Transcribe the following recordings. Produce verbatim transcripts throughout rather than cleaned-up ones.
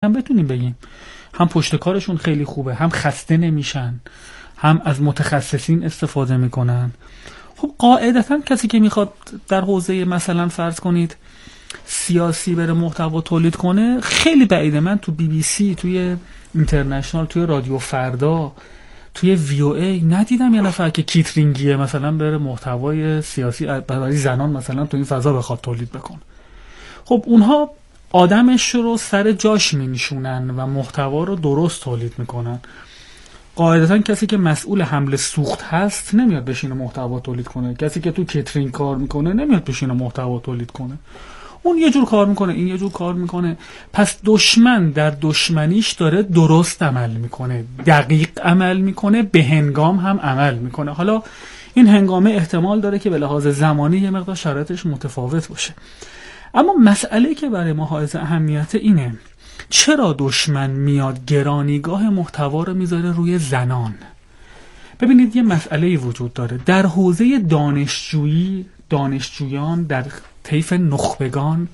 هم بتونیم بگیم هم پشت کارشون خیلی خوبه، هم خسته نمیشن، هم از متخصصین استفاده میکنن. خب قاعدتا کسی که میخواد در حوزه مثلا فرض کنید سیاسی بره محتوا تولید کنه، خیلی بعیده من تو بی بی سی، توی اینترنشنال، توی رادیو فردا، توی وی او ای ندیدم یه نفر که کیترینگیه مثلا بره محتوای سیاسی برای زنان مثلا تو این فضا بخواد تولید بکنه. خب اونها آدمش رو سر جاش می‌نشونن و محتوا رو درست تولید میکنن. قاعدتا کسی که مسئول حمل سوخت هست نمیاد بشینه محتوا تولید کنه، کسی که تو کیترینگ کار میکنه نمیاد بشینه محتوا تولید کنه. اون یه جور کار میکنه، این یه جور کار میکنه. پس دشمن در دشمنیش داره درست عمل میکنه، دقیق عمل میکنه، به هنگام هم عمل میکنه. حالا این هنگامه احتمال داره که به لحاظ زمانی یه مقدار شرایطش متفاوت باشه، اما مسئله که برای ما حائز اهمیت اینه چرا دشمن میاد گرانیگاه محتوا رو میذاره روی زنان. ببینید یه مسئله وجود داره در حوزه دانشجویی، دانشجویان در طیف نخبگان،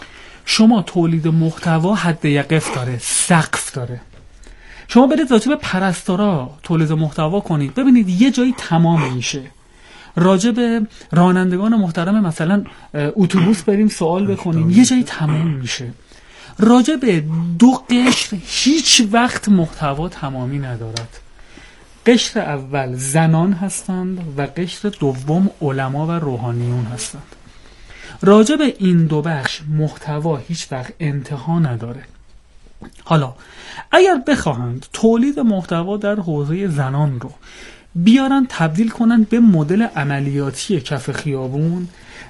شما تولید محتوا حد یقف داره، سقف داره. شما برید راجع به پرستارا تولید محتوا کنید، ببینید یه جایی تمام میشه. راجع به رانندگان محترم مثلا اتوبوس بریم سوال بکنیم، یه جایی تمام میشه. راجع به دو قشر هیچ وقت محتوا تمامی ندارد. قشر اول زنان هستند و قشر دوم علما و روحانیون هستند. راجع به این دو بخش محتوا هیچ وقت انتها نداره. حالا اگر بخواهند تولید محتوا در حوزه زنان رو بیارن تبدیل کنن به مدل عملیاتی کف خیابون،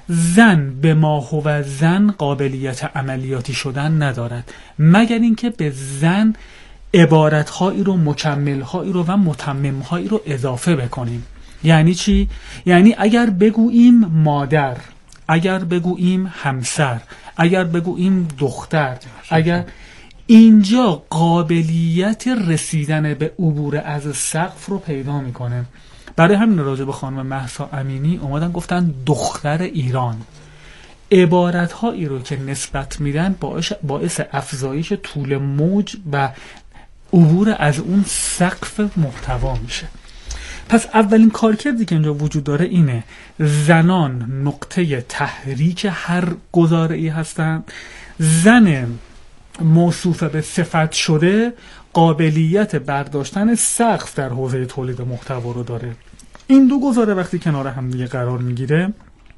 زن به ما هو زن قابلیت عملیاتی شدن ندارد مگر اینکه به زن عبارتهایی رو، مکملهایی رو و متممهایی رو اضافه بکنیم. یعنی چی؟ یعنی اگر بگوییم مادر، اگر بگوییم همسر، اگر بگوییم دختر، اگر اینجا قابلیت رسیدن به عبور از سقف رو پیدا میکنه. برای همین راجع به خانم مهسا امینی اومدن گفتن دختر ایران. عبارتهایی رو که نسبت میدن باعث, باعث افزایش طول موج و عبور از اون سقف محتوا میشه. پس اولین کارکردی که اینجا وجود داره اینه زنان نقطه تحریک هر گزاره‌ای هستن. زن موصوف به صفت شده قابلیت برداشتن سقف در حوزه تولید محتوا رو داره. این دو گزاره وقتی کنار هم دیگه قرار میگیره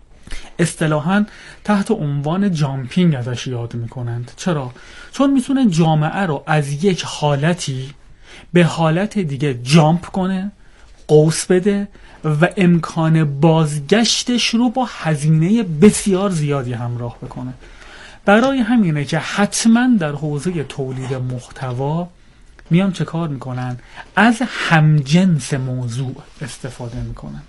اصطلاحاً تحت عنوان جامپینگ ازش یاد میکنند. چرا؟ چون میتونه جامعه رو از یک حالتی به حالت دیگه جامپ کنه، قوس بده و امکان بازگشتش رو با هزینه بسیار زیادی همراه بکنه. برای همینه که حتما در حوزه تولید محتوا میان چه کار میکنن؟ از همجنس موضوع استفاده میکنن.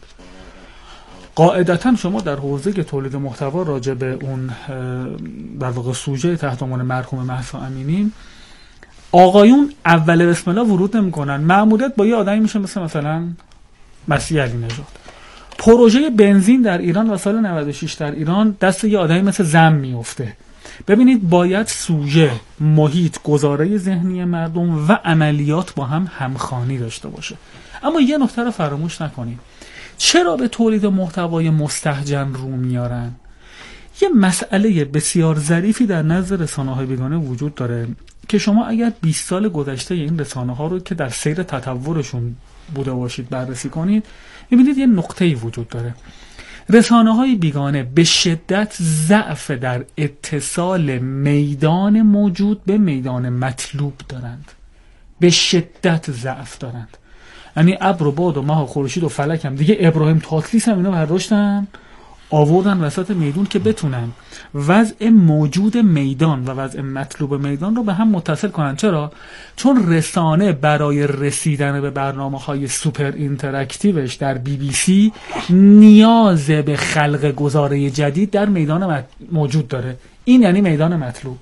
قاعدتا شما در حوزه تولید محتوا راجع به اون در واقع سوژه تحت عنوان مرحوم مهسا امینی، آقایون اول بسم الله ورود نمیکنن. مأموریت با یه آدمی میشه مثل مثلا مسیح علی نژاد. پروژه بنزین در ایران و سال نود و شش در ایران دست یه آدمی مثل زم میفته. ببینید باید سوژه، محیط، گزاره ذهنی مردم و عملیات با هم همخوانی داشته باشه. اما یه نکته رو فراموش نکنید. چرا به تولید محتوای مستهجن رو میارن؟ یه مسئله بسیار ظریفی در نزد رسانه‌های بیگانه وجود داره که شما اگر بیست سال گذشته این رسانه‌ها رو که در سیر تطورشون بوده باشید بررسی کنید، می‌بینید یه نقطه‌ای وجود داره. رسانه‌های بیگانه به شدت ضعف در اتصال میدان موجود به میدان مطلوب دارند. به شدت ضعف دارند. یعنی ابر و باد و ماه و خورشید و فلک هم دیگه ابراهیم تاتلیس هم اینا برداشتن آوردن وسط میدون که بتونن وضع موجود میدان و وضع مطلوب میدان رو به هم متصل کنن. چرا؟ چون رسانه برای رسیدن به برنامه‌های سوپر اینتراکتیوش در بی بی سی نیاز به خلق گزاره جدید در میدان موجود داره. این یعنی میدان مطلوب.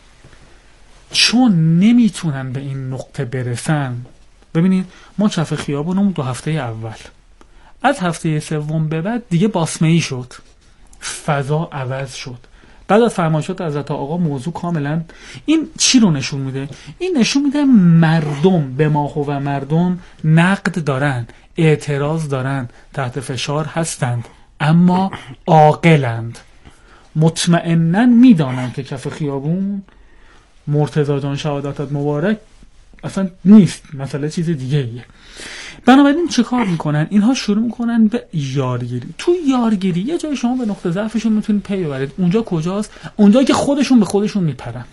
چون نمیتونن به این نقطه برسن، ببینید ما کف خیابونمون دو هفته اول، از هفته سوم به بعد دیگه باسمه‌ای شد، فضا عوض شد، بعد از فرمایشات حضرت آقا موضوع کاملا این چی رو نشون میده؟ این نشون میده مردم به ما و مردم نقد دارن، اعتراض دارن، تحت فشار هستند، اما عاقلند، مطمئنن میدانن که کف خیابون مرتضی جان شهادتت مبارک اصلا نیست، مسئله چیز دیگه ایه. بنابراین چه کار میکنن؟ اینها شروع میکنن به یارگیری. تو یارگیری یه جای شما به نقطه ضعفشون میتونید پی ببرید. اونجا کجاست؟ اونجایی که خودشون به خودشون میپرن.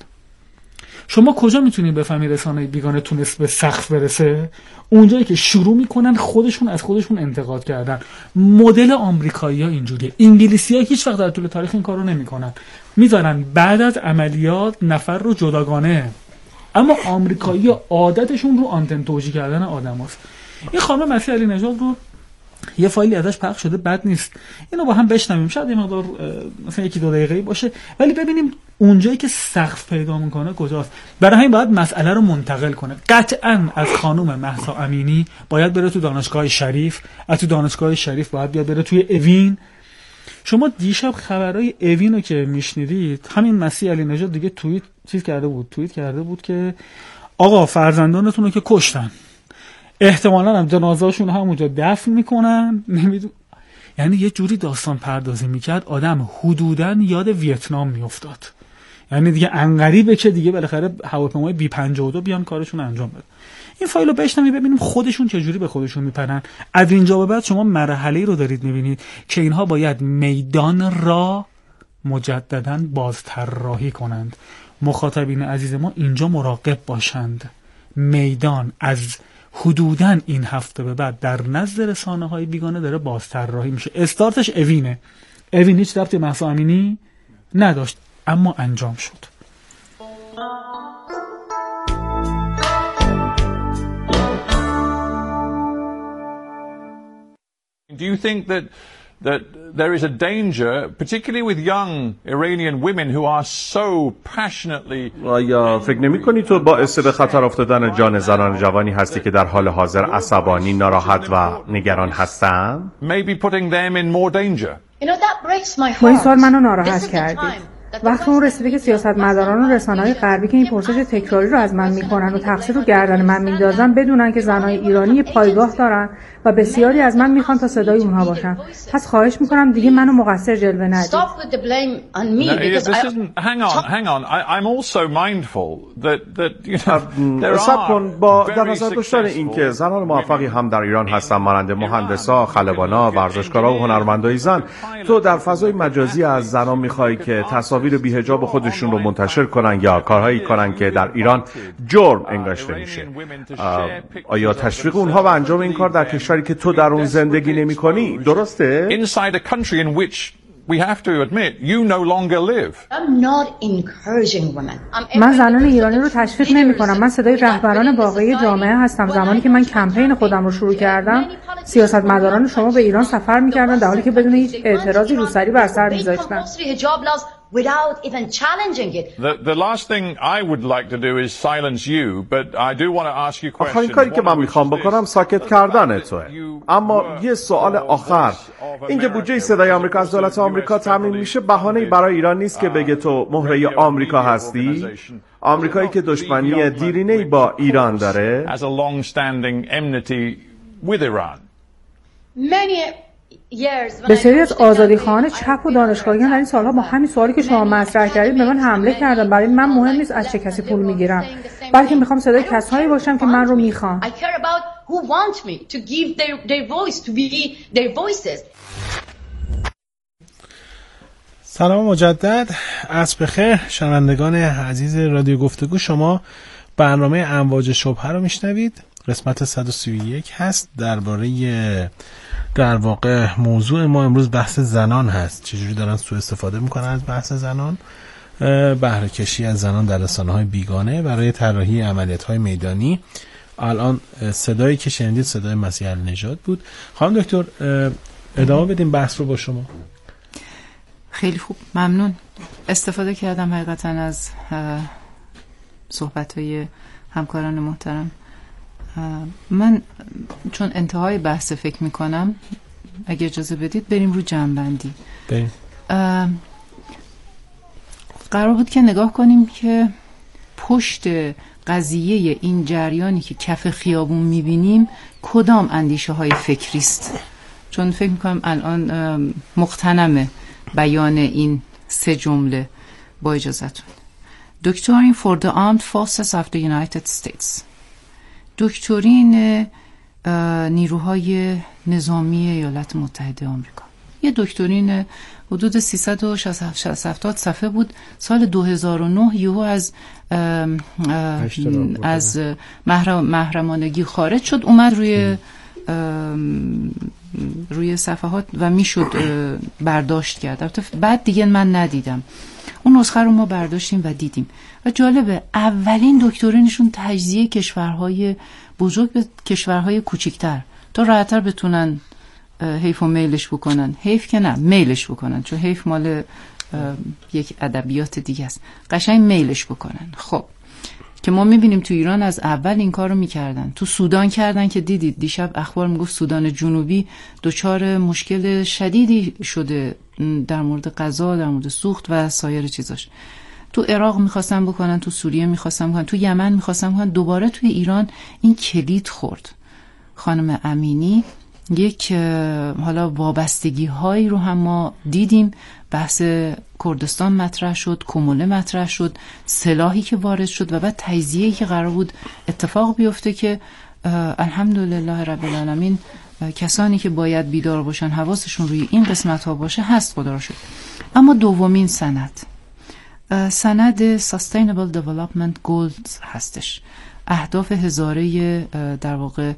شما کجا میتونید بفهمی رسانه بیگانه تونست به سقف برسه؟ اونجایی که شروع میکنن خودشون از خودشون انتقاد کردن. مدل آمریکایی‌ها اینجوریه. انگلیسی‌ها هیچ وقت در طول تاریخ این کارو نمیکنن. میذارن بعد از عملیات نفر رو جداگانه. اما آمریکایی‌ها عادتشون رو آنتن توجیه کردن آدماست. این خانم مسیح علی نژاد رو یه فایلی ازش پخش شده، بد نیست اینو با هم بشنویم، شاید یه مقدار مثلا یکی دو دقیقه‌ای باشه، ولی ببینیم اونجایی که سقف پیدا میکنه کجاست. برای همین باید مسئله رو منتقل کنه. قطعاً از خانم مهسا امینی باید بره تو دانشگاه شریف، از تو دانشگاه شریف باید بیاد بره توی اوین. شما دیشب خبرای اوین رو که میشنیدید، همین مسیح علی نژاد دیگه توییت چیز کرده بود توییت کرده بود که آقا فرزندانتون رو که کشتن، احتمالاً هم جنازه‌شون همونجا دفن میکنن. نمیدونم، یعنی یه جوری داستان پردازی میکرد آدم حدوداً یاد ویتنام میافتاد. یعنی دیگه انقریبه که دیگه بالاخره هواپیمای بی پنجاه و دو بیان کارشون انجام بده. این فایلو بشنوید ببینیم خودشون چه جوری به خودشون میپرن. از اینجا به بعد شما مرحله‌ای رو دارید میبینید که اینها باید میدان را مجدداً بازطراحی کنند. مخاطبین عزیز ما اینجا مراقب باشند. میدان از حدوداً این هفته به بعد در نزد رسانه‌های بیگانه داره بازطراحی میشه. استارتش اوینه. اوین هیچ ربطی به مهسا امینی نداشت، اما انجام شد. Do you think that that there is a danger, particularly with young Iranian women who are so passionately آیا فکر نمی‌کنی تو باعث به خطر افتادن جان زنان جوانی هستی که در حال حاضر عصبانی، ناراحت و نگران هستند؟ maybe putting them in more danger? You know that breaks my heart. با این سوال منو ناراحت کردید. وقتی اون رسیده که سیاستمداران و رسانه‌های غربی که این پرسش تکراری رو از من میکنن و تقصیر رو گردن من میندازن بدونن که زنای ایرانی پایگاه دارن و بسیاری از من میخوان تا صدای اونها باشن. پس خواهش میکنم دیگه منو مقصر جلوه ندید. Stop with the blame on me because I hang on hang on I, I'm also mindful that that you know there are با در نظر داشتن اینکه زنان موفقی هم در ایران هستن، مانند مهندسا، خلبانا، ورزشکارا و هنرمندای زن. تو در فضای مجازی از زنان میخوای که تصاویر بی‌حجاب خودشون رو منتشر کنن یا کارهایی کنن که در ایران جرم انگاشته میشه. آیا تشویق اونها و انجام این کار در کشوری که تو در اون زندگی نمی‌کنی درسته؟ Inside a country in which we have to admit you no longer live. I'm not encouraging women. من زنان ایرانی رو تشویق نمی‌کنم. من صدای رهبران واقعی جامعه هستم. زمانی که من کمپین خودم رو شروع کردم، سیاستمداران شما به ایران سفر می‌کردن در حالی که بدون هیچ اعتراضی روسری بر سر می‌ذاشتن. Without even challenging it. The, the last thing I would like to do is silence you, but I do want to ask you questions. آخرین کاری که من میخوام بکنم ساکت کردن توه. اما یه سوال آخر، اینکه بودجه صدای آمریکا از دولت آمریکا تامین میشه بهانه‌ای برای ایران نیست که بگه تو مهره آمریکا هستی؟ آمریکایی که دشمنی دیرینه‌ای با ایران داره. As a long-standing enmity with Iran. Many بسیاری از آزادیخواهان چپ و دانشگاهیان در این سالها با همین سوالی که شما مطرح کردید به من حمله کردن. برای من مهم نیست از چه کسی پول میگیرم، بلکه میخوام صدای کسایی باشم که من رو میخوان. سلام مجدد، عصر بخیر شنوندگان عزیز رادیو گفتگو. شما برنامه امواج شبهه رو میشنوید. قسمت صد و سی و یک هست. درباره در واقع موضوع ما امروز بحث زنان هست. چجوری دارن سوء استفاده میکنن از بحث زنان، بهره کشی از زنان در رسانه‌های بیگانه برای طراحی عملیات‌های میدانی. الان صدایی که شنیدید صدای مسیح علی نژاد بود. خانم دکتر ادامه بدیم بحث رو با شما. خیلی خوب، ممنون. استفاده کردم حقیقتا از صحبت‌های همکاران محترم. من چون انتهای بحث فکر میکنم، اگه اجازه بدید بریم رو جنبندی. بریم. قرار بود که نگاه کنیم که پشت قضیه این جریانی که کف خیابون میبینیم کدام اندیشه های فکری است، چون فکر میکنم الان مقتنم بیان این سه جمله. با اجازتون: دکترین for the armed forces of the United States، دکترین نیروهای نظامی ایالات متحده آمریکا. یه دکترین حدود سیصد و هفتاد صفحه بود. سال دو هزار و نه یهو از از محرمانگی خارج شد، اومد روی روی صفحات و میشد برداشت کرد. البته بعد دیگه من ندیدم. اون نسخه رو ما برداشتیم و دیدیم و جالبه اولین دکترینشون تجزیه کشورهای بزرگ به کشورهای کوچکتر تا راحت‌تر بتونن حیف و میلش بکنن. حیف که نه، میلش بکنن، چون حیف مال یک ادبیات دیگه است. قشنگ میلش بکنن. خب که ما میبینیم تو ایران از اول این کار رو میکردن. تو سودان کردن که دیدید دیشب اخبار میگفت سودان جنوبی دچار مشکل شدیدی شده در مورد غذا، در مورد سوخت و سایر چیزاش. تو عراق میخواستن بکنن، تو سوریه میخواستن بکنن، تو یمن میخواستن بکنن. دوباره توی ایران این کلید خورد. خانم امینی یک حالا وابستگی هایی رو هم ما دیدیم. بحث کردستان مطرح شد، کموله مطرح شد، سلاحی که وارد شد و بعد تجزیه‌ای که قرار بود اتفاق بیفته که الحمدلله رب العالمین کسانی که باید بیدار باشن، حواسشون روی این قسمت ها باشه هست، خدا را شکر. اما دومین سند سند Sustainable Development Goals هستش. اهداف هزاره در واقع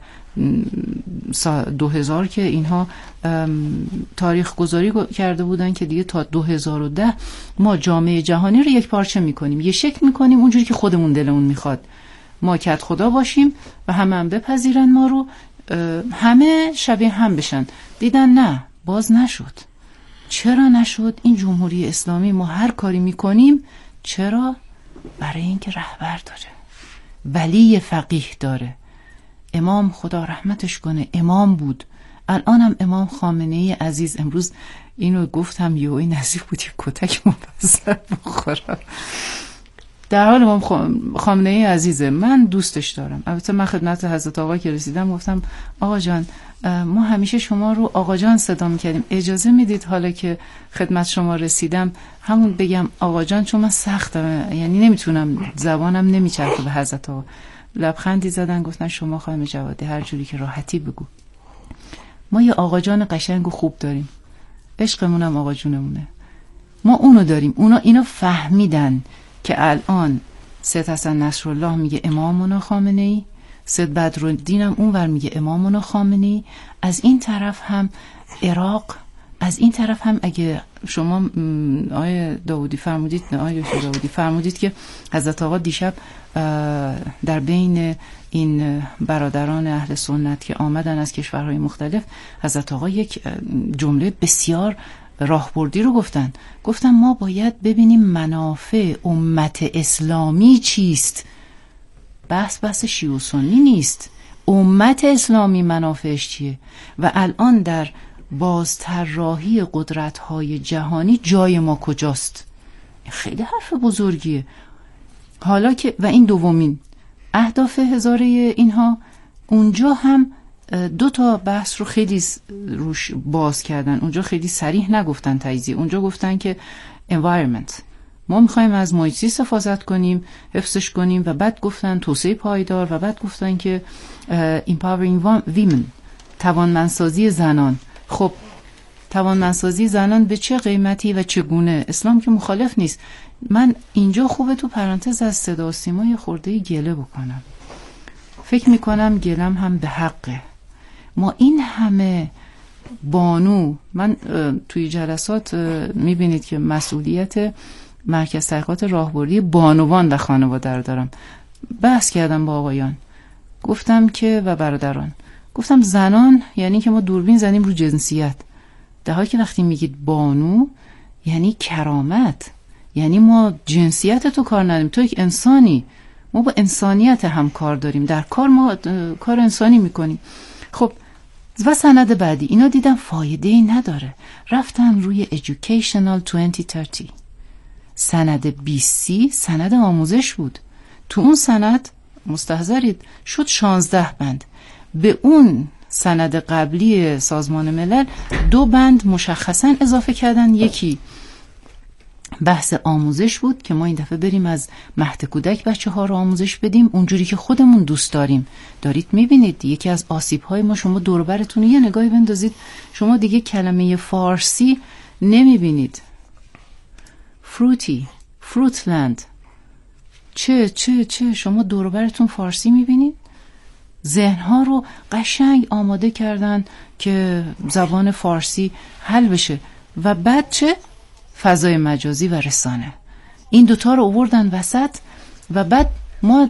دو هزار که اینها تاریخ گذاری کرده بودن که دیگه تا دو هزار و ده ما جامعه جهانی رو یک پارچه میکنیم، یه شکل میکنیم اونجوری که خودمون دلمون میخواد، ما کت خدا باشیم و همه هم بپذیرن ما رو، همه شبیه هم بشن. دیدن نه، باز نشد. چرا نشد؟ این جمهوری اسلامی ما هر کاری میکنیم، چرا؟ برای اینکه رهبر داره، ولی فقیه داره. امام خدا رحمتش کنه امام بود، الان هم امام خامنه‌ای عزیز. امروز اینو گفتم یهویی نصیب بود کتک مفصل بخورم. در حال امام خامنه‌ای عزیزه، من دوستش دارم. البته من خدمت حضرت آقا که رسیدم گفتم آقا جان ما همیشه شما رو آقا جان صدا می‌کردیم، اجازه میدید حالا که خدمت شما رسیدم همون بگم آقا جان، چون من سختم، یعنی نمیتونم، زبانم نمیچرخه به حضرت آقا. لبخندی زدن گفتن شما خانم جوادی هر جوری که راحتی بگو. ما یه آقا جان قشنگ و خوب داریم، عشقمون هم آقا جونمونه، ما اونو داریم. اونا اینا فهمیدن که الان سید حسن نصرالله میگه امامنا خامنه‌ای، سید بدرالدین هم اونور میگه امامنا خامنه‌ای، از این طرف هم عراق، از این طرف هم اگه شما آیه داودی فرمودید، آیه داودی فرمودید که حضرت آقا دیشب در بین این برادران اهل سنت که آمدن از کشورهای مختلف، حضرت آقا یک جمله بسیار راهبردی رو گفتن. گفتن ما باید ببینیم منافع امت اسلامی چیست. بحث بحث شیعه و سنی نیست، امت اسلامی منافعش چیه. و الان در بازطراحی قدرت‌های جهانی جای ما کجاست؟ خیلی حرف بزرگیه. حالا که و این دومین اهداف هزاره اینها، اونجا هم دو تا بحث رو خیلی روش باز کردن. اونجا خیلی صریح نگفتن تجزیه، اونجا گفتن که environment، ما میخوایم از محیط زیست حفاظت کنیم، حفظش کنیم، و بعد گفتن توسعه پایدار، و بعد گفتن که empowering women، توانمندسازی زنان. خب توانمندسازی زنان به چه قیمتی و چگونه؟ اسلام که مخالف نیست. من اینجا خوبه تو پرانتز از صدا و سیما یه خورده گله بکنم. فکر میکنم گلم هم به حقه. ما این همه بانو، من توی جلسات میبینید که مسئولیت مرکز تحقیقات راهبردی بانوان و خانواده رو دارم. بحث کردم با آقایان، گفتم که و برادران، گفتم زنان یعنی که ما دوربین زنیم رو جنسیت، در حالی که وقتی میگید بانو یعنی کرامت، یعنی ما جنسیت تو کار نداریم، تو یک انسانی، ما با انسانیت هم کار داریم، در کار ما کار انسانی میکنیم. خب و سند بعدی اینا دیدم فایده ای نداره، رفتن روی educational twenty thirty سند بیست سی سند آموزش بود. تو اون سند مستحضرید شد شانزده بند. به اون سند قبلی سازمان ملل دو بند مشخصا اضافه کردن. یکی بحث آموزش بود که ما این دفعه بریم از مهد کودک بچه ها رو آموزش بدیم اونجوری که خودمون دوست داریم. دارید میبینید یکی از آسیب های ما، شما دور و برتون یه نگاهی بندازید، شما دیگه کلمه فارسی نمیبینید. فروتی، فروتلند، چه چه چه شما دور و برتون فارسی میبینید؟ ذهنها رو قشنگ آماده کردن که زبان فارسی حل بشه. و بعد چه؟ فضای مجازی و رسانه، این دوتا رو آوردن وسط. و بعد ما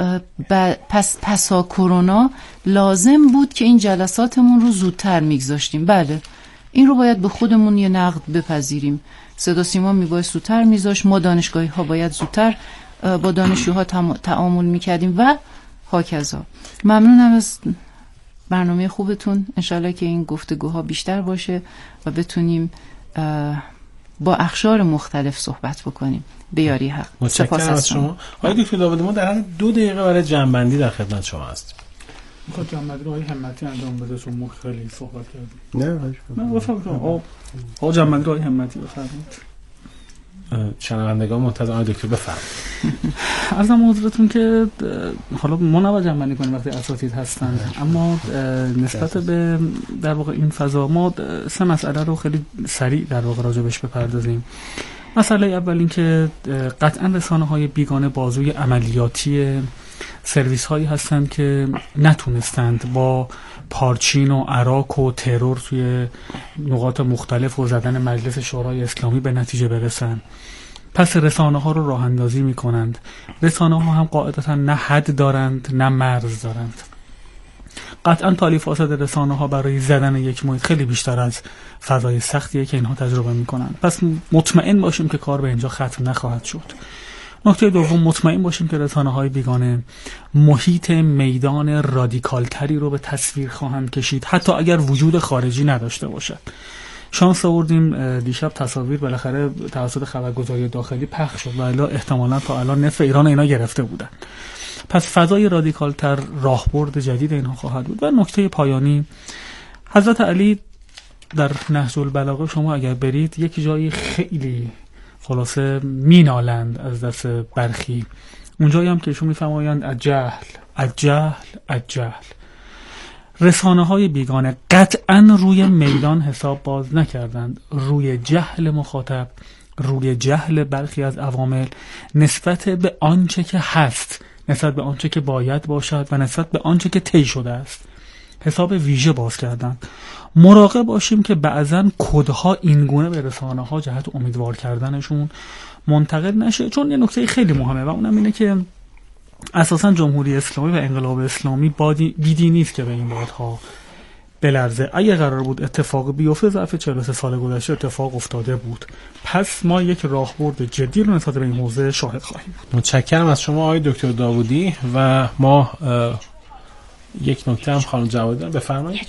پس پسا کرونا لازم بود که این جلساتمون رو زودتر میگذاشتیم. بله این رو باید به خودمون یه نقد بپذیریم. صدا سیما میباید زودتر میذاشت، ما دانشگاهی ها باید زودتر با دانشجوها تعامل میکردیم و هاکذا. ممنونم از برنامه خوبتون. انشالله که این گفتگوها بیشتر باشه و بتونیم با اقشار مختلف صحبت بکنیم. بیاری حق. متشکرم از شما. آقای دکتر داوودی، ما در حال دو دقیقه برای جنبندی در خدمت شما هستیم. میخواد جنبندی رو آقای همتی انجام بده چون ما خیلی صحبت کردیم. نه نه بفرمایید. آقا جنبندی رو آقای همتی بفرمایید. شنوندگان منتظر آقای دکتر بفرمایید. عرضم حضورتون که حالا ما نباید جنبندی کنیم وقتی اساتید هستن، اما نسبت به در واقع این فضا ما سه مسئله رو خیلی سریع در واقع راجبش بپردازیم. مسئله اول این که قطعا رسانه‌های بیگانه بازوی عملیاتی سرویس هایی هستند که نتونستند با پارچین و عراق و ترور توی نقاط مختلف و زدن مجلس شورای اسلامی به نتیجه برسن. پس رسانه ها رو راه اندازی می کنند. رسانه ها هم قاعدتا نه حد دارند نه مرز دارند. قطعا تالیفات رسانه ها برای زدن یک محیط خیلی بیشتر از فضای سختیه که اینها تجربه می کنند. پس مطمئن باشیم که کار به اینجا ختم نخواهد شد. نکته دوم، مطمئن باشیم که رسانه‌های بیگانه محیط میدان رادیکال تری رو به تصویر خواهند کشید حتی اگر وجود خارجی نداشته باشد. شانس آوردیم دیشب تصاویر بالاخره توسط خبرگزاری داخلی پخش شد و الا احتمالاً تا الان نصف ایران اینا گرفته بودن. پس فضای رادیکال تر راهبرد جدید اینها خواهد بود. و نکته پایانی، حضرت علی در نهج البلاغه شما اگر برید یک جایی خیلی خلاصه مینالند از دست برخی، اونجایی هم که ایشون میفرمایند از جهل از جهل از جهل. رسانه های بیگانه قطعا روی میدان حساب باز نکردند، روی جهل مخاطب، روی جهل برخی از عوامل نسبت به آنچه که هست، نسبت به آنچه که باید باشد و نسبت به آنچه که طی شده است حساب ویژه باز کردن. مراقب باشیم که بعضن کدها اینگونه به رسانه ها جهت امیدوار کردنشون منتقل نشه، چون یه نکته خیلی مهمه و اونم اینه که اساسا جمهوری اسلامی و انقلاب اسلامی بادی بیدی نیست که به این بادها بلرزه. اگه قرار بود اتفاق بیفته ظرف چهل و سه سال گذشته اتفاق افتاده بود. پس ما یک راهبرد جدی رو نسبت به این موضوع شاهد خواهیم بود. متشکرم از شما آقای دکتر داوودی و ما یک نکته هم خانم جوادی دارم، بفرمایید.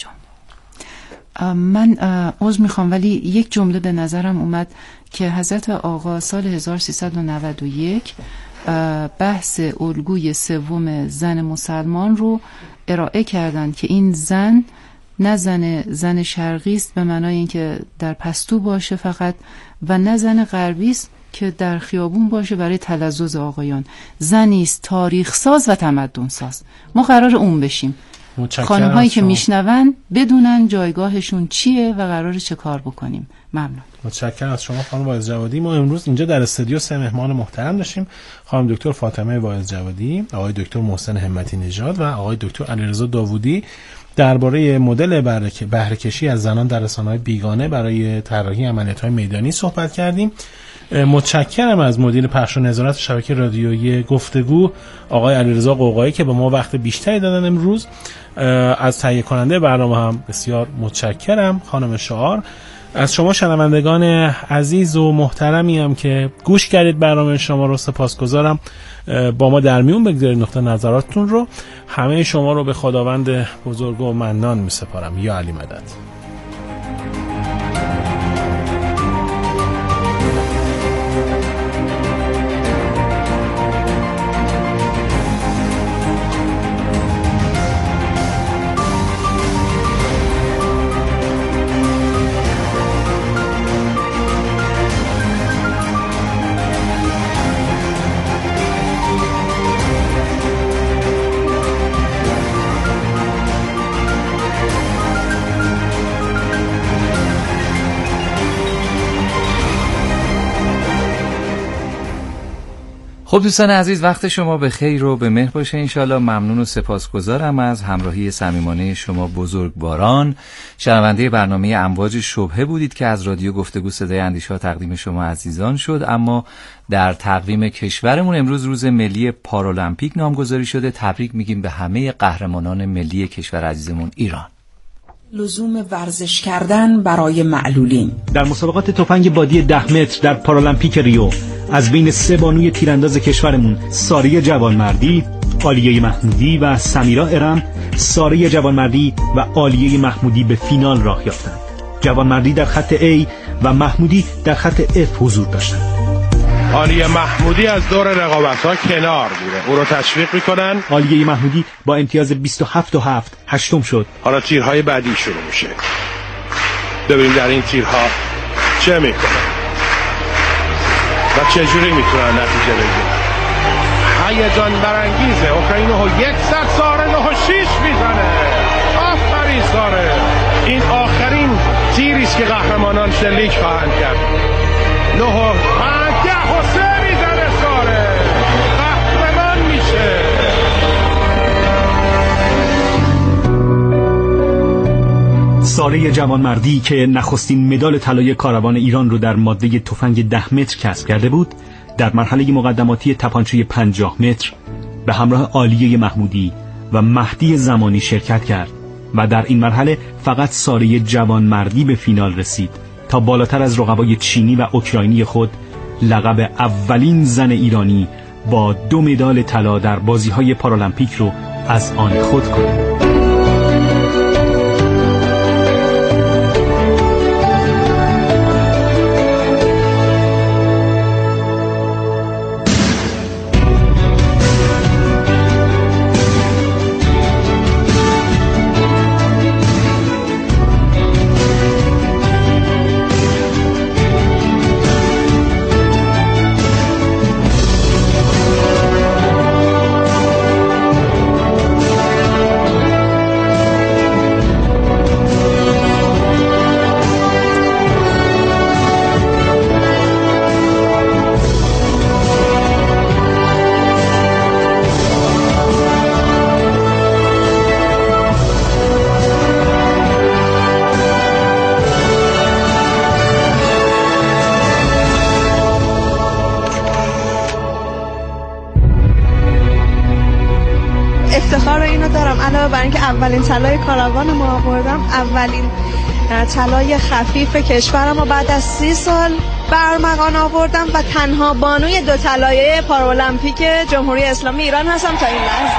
من عذر میخوام ولی یک جمله به نظرم اومد که حضرت آقا سال هزار و سیصد و نود و یک بحث الگوی سوم زن مسلمان رو ارائه کردند که این زن نه زن زن شرقی است به معنای اینکه در پستو باشه فقط و نه زن غربی است که در خیابون باشه برای تلذذ آقایان. زنی است تاریخ ساز و تمدن ساز. ما قرار اون بشیم. خانم هایی که میشنون بدونن جایگاهشون چیه و قراره چه کار بکنیم. ممنون. متشکرم از شما خانم واعظ جوادی. ما امروز اینجا در استودیو سه مهمان محترم داشتیم، خانم دکتر فاطمه واعظ جوادی، آقای دکتر محسن همتی نژاد و آقای دکتر علیرضا داوودی. درباره مدل بهره کشی از زنان در رسانه‌های بیگانه برای طراحی عملیات‌های میدانی صحبت کردیم. متشکرم از مدیر پخش و نظارت شبکه رادیویی گفتگو آقای علیرضا قوقایی که به ما وقت بیشتری دادن امروز. از تهیه کننده برنامه هم بسیار متشکرم خانم شعار. از شما شنوندگان عزیز و محترمی هم که گوش کردید برنامه شما رو سپاسگزارم. با ما در میون بگذارید نقطه نظراتتون رو. همه شما رو به خداوند بزرگ و منان می سپارم. یا علی مدد. خب دوستان عزیز، وقت شما به خیر و به مهر باشه انشالله. ممنون و سپاسگزارم از همراهی صمیمانه شما بزرگواران. شنونده برنامه امواج شبهه بودید که از رادیو گفتگو صدای اندیشه تقدیم شما عزیزان شد. اما در تقویم کشورمون امروز روز ملی پارالمپیک نامگذاری شده. تبریک میگیم به همه قهرمانان ملی کشور عزیزمون ایران. لزوم ورزش کردن برای معلولین. در مسابقات تفنگ بادی ده متر در پارالمپیک ریو از بین سه بانوی تیرانداز کشورمون، ساریه جوانمردی، عالیه محمودی و سمیرا ارم، ساریه جوانمردی و عالیه محمودی به فینال راه یافتند. جوانمردی در خط A و محمودی در خط F حضور داشتند. عالیه محمودی از دور رقابت‌ها کنار میره، او رو تشویق میکنن. عالیه محمودی با امتیاز بیست و هفت و هفت هشتم شد. حالا تیرهای بعدی شروع میشه. ببینیم در این تیرها چه میکنن و چجوری میتونن نتیجه بگیرن. هیجان برانگیزه. اوکراینو صد ساره نه و شش میزنه. آفرین ساره. این آخرین تیری است که قهرمانان شلیک خواهند کرد. نه و ده و سه میزنه ساره. قهرمان میشه. ساره جوانمردی که نخستین مدال طلای کاروان ایران رو در ماده تفنگ ده متر کسب کرده بود، در مرحله مقدماتی تپانچه پنجاه متر به همراه عالیه محمودی و مهدی زمانی شرکت کرد و در این مرحله فقط ساره جوانمردی به فینال رسید تا بالاتر از رقبای چینی و اوکراینی خود لقب اولین زن ایرانی با دو مدال طلا در بازی‌های پارالمپیک رو از آن خود کند. اولین طلای کاروان ما بردم، اولین طلای خفیف کشورم و بعد از سی سال برمغان آوردم و تنها بانوی دو طلایه پارالمپیک جمهوری اسلامی ایران هستم تا این لحظه.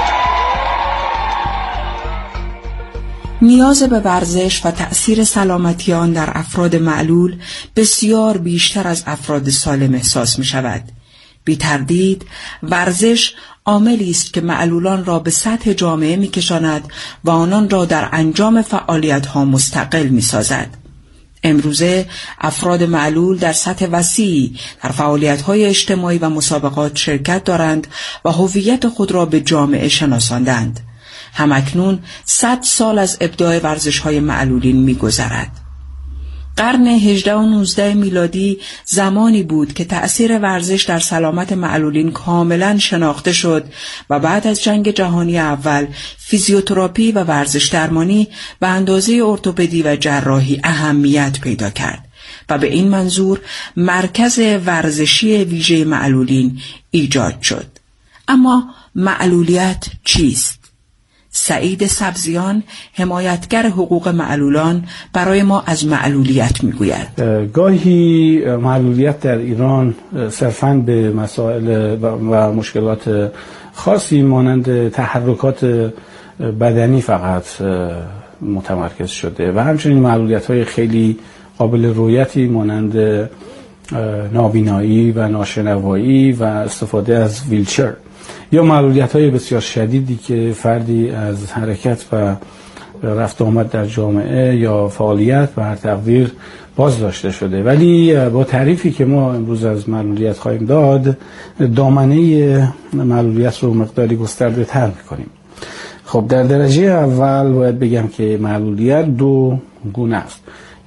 نیاز به ورزش و تأثیر سلامتی آن در افراد معلول بسیار بیشتر از افراد سالم احساس می شود. بی تردید ورزش عاملی است که معلولان را به سطح جامعه می‌کشاند و آنان را در انجام فعالیت‌ها مستقل می‌سازد. امروزه افراد معلول در سطح وسیعی در فعالیت‌های اجتماعی و مسابقات شرکت دارند و هویت خود را به جامعه شناساندند. همکنون صد سال از ابداع ورزش‌های معلولین می‌گذرد. قرن هجدهم و نوزدهم میلادی زمانی بود که تأثیر ورزش در سلامت معلولین کاملا شناخته شد و بعد از جنگ جهانی اول فیزیوتراپی و ورزش درمانی به اندازه ارتوپدی و جراحی اهمیت پیدا کرد و به این منظور مرکز ورزشی ویژه معلولین ایجاد شد. اما معلولیت چیست؟ سعید سبزیان، حمایتگر حقوق معلولان، برای ما از معلولیت میگوید. گاهی معلولیت در ایران صرفاً به مسائل و مشکلات خاصی مانند تحرکات بدنی فقط متمرکز شده و همچنین معلولیت‌های خیلی قابل رویتی مانند نابینایی و ناشنوایی و استفاده از ویلچر یا معلولیت‌های بسیار شدیدی که فردی از حرکت و رفت آمد در جامعه یا فعالیت به هر تقدیر باز داشته شده. ولی با تعریفی که ما امروز از معلولیت خواهیم داد، دامنه معلولیت رو مقداری گسترده تر می‌کنیم. خب در درجه اول باید بگم که معلولیت دو گونه است.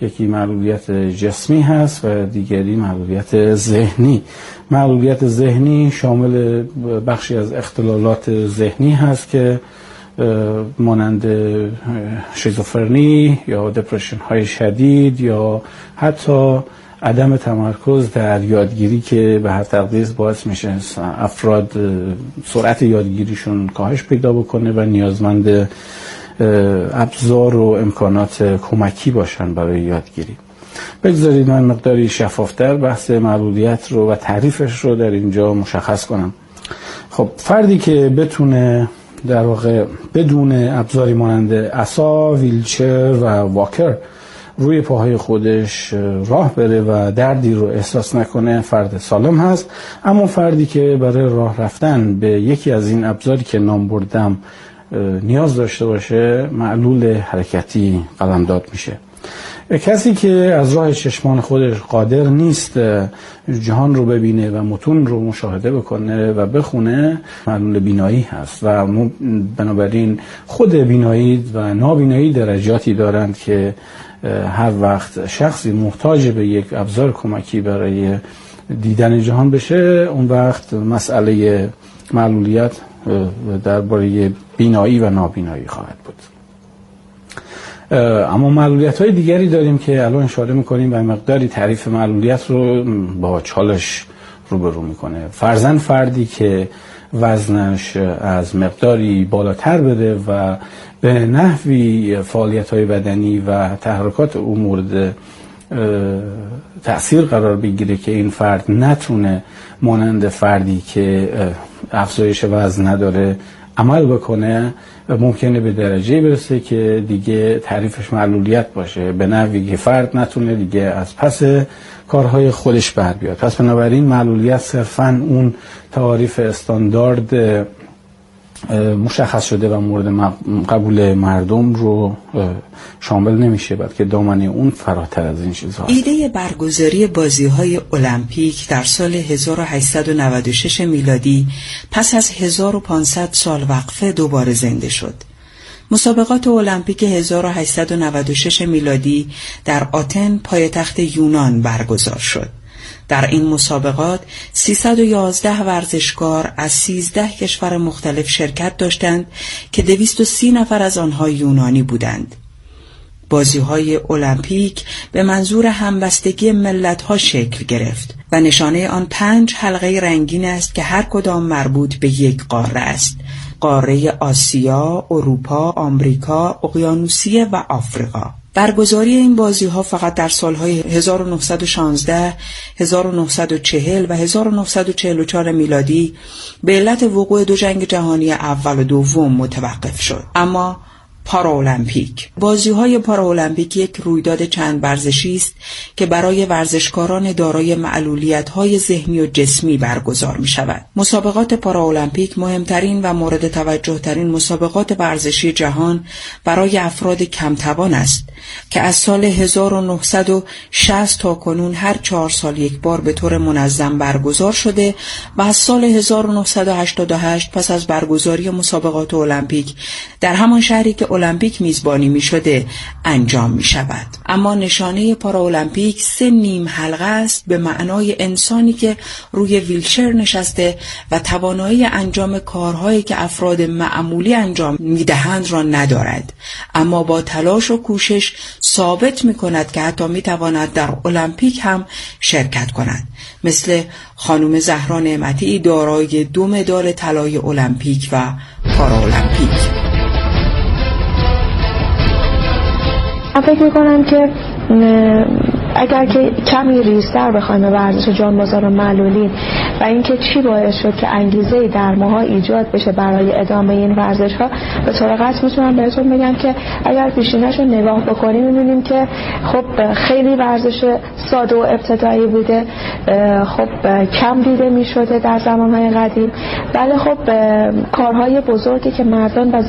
یکی معلولیت جسمی هست و دیگری معلولیت ذهنی. معلولیت ذهنی شامل بخشی از اختلالات ذهنی هست که مانند شیزوفرنی یا دپرشن های شدید یا حتی عدم تمرکز در یادگیری که به هر تقدیر باعث میشه افراد سرعت یادگیریشون کاهش پیدا بکنه و نیازمند ابزار و امکانات کمکی باشن برای یادگیری. بگذارید من مقداری شفافتر بحث معلولیت رو و تعریفش رو در اینجا مشخص کنم. خب فردی که بتونه در واقع بدون ابزاری مانند عصا، ویلچر و واکر روی پاهای خودش راه بره و دردی رو احساس نکنه فرد سالم هست. اما فردی که برای راه رفتن به یکی از این ابزاری که نام بردم نیاز داشته باشه معلول حرکتی قلمداد میشه. کسی که از راه چشمان خودش قادر نیست جهان رو ببینه و متون رو مشاهده بکنه و بخونه معلول بینایی هست و بنابراین خود بینایی و نابینایی درجاتی دارند که هر وقت شخصی محتاج به یک ابزار کمکی برای دیدن جهان بشه اون وقت مسئله معلولیت درباره بینایی و نابینایی خواهد بود. اما معلولیت های دیگری داریم که الان اشاره میکنیم و مقداری تعریف معلولیت رو با چالش روبرو میکنه. فرضاً فردی که وزنش از مقداری بالاتر بره و به نحوی فعالیت های بدنی و تحرکات او مورد تأثیر قرار بگیره که این فرد نتونه مانند فردی که افزایش وزن نداره عمل بکنه، ممکنه به درجه برسه که دیگه تعریفش معلولیت باشه، به نحوی که فرد نتونه دیگه از پس کارهای خودش بر بیاد. پس بنابراین معلولیت صرفاً اون تعریف استاندارد مشخص شده و مورد قبول مردم رو شامل نمیشه، بلکه دامنه اون فراتر از این چیزها. ایده برگزاری بازی‌های المپیک در سال هزار و هشتصد و نود و شش میلادی پس از هزار و پانصد سال وقفه دوباره زنده شد. مسابقات المپیک هزار و هشتصد و نود و شش میلادی در آتن پایتخت یونان برگزار شد. در این مسابقات سیصد و یازده ورزشکار از سیزده کشور مختلف شرکت داشتند که دویست و سی نفر از آنها یونانی بودند. بازی‌های المپیک به منظور همبستگی ملت‌ها شکل گرفت و نشانه آن پنج حلقه رنگین است که هر کدام مربوط به یک قاره است: قاره آسیا، اروپا، آمریکا، اقیانوسیه و آفریقا. برگزاری این بازی‌ها فقط در سال‌های هزار و نهصد و شانزده، هزار و نهصد و چهل و هزار و نهصد و چهل و چهار میلادی به علت وقوع دو جنگ جهانی اول و دوم متوقف شد. اما پارالمپیک، بازی‌های پارالمپیک یک رویداد چند ورزشی است که برای ورزشکاران دارای معلولیت‌های ذهنی و جسمی برگزار می‌شود. مسابقات پارالمپیک مهمترین و مورد توجه‌ترین مسابقات ورزشی جهان برای افراد کم‌توان است که از سال هزار و نهصد و شصت تا کنون هر چهار سال یک بار به طور منظم برگزار شده و از سال هزار و نهصد و هشتاد و هشت پس از برگزاری مسابقات المپیک در همان شهری که المپیک میزبانی می شده انجام می شود. اما نشانه پارالمپیک سه نیم حلقه است به معنای انسانی که روی ویلچر نشسته و توانایی انجام کارهایی که افراد معمولی انجام می دهند را ندارد، اما با تلاش و کوشش ثابت می کند که حتی می تواند در المپیک هم شرکت کند، مثل خانم زهرا نعمتی دارای دو مدال طلای المپیک و پارالمپیک. من فکر میکنم که اگر که کمی ریزتر بخوایم ورزش جانبازان و معلولین و اینکه چی باعث شد که انگیزه در ماها ایجاد بشه برای ادامه این ورزش ها، به طور قطع میتونم بهتون بگم که اگر پیشینش رو نگاه بکنیم میبینیم که خب خیلی ورزش ساده و ابتدایی بوده، خب کم دیده میشده در زمانهای قدیم، ولی خب کارهای بزرگی که مردان و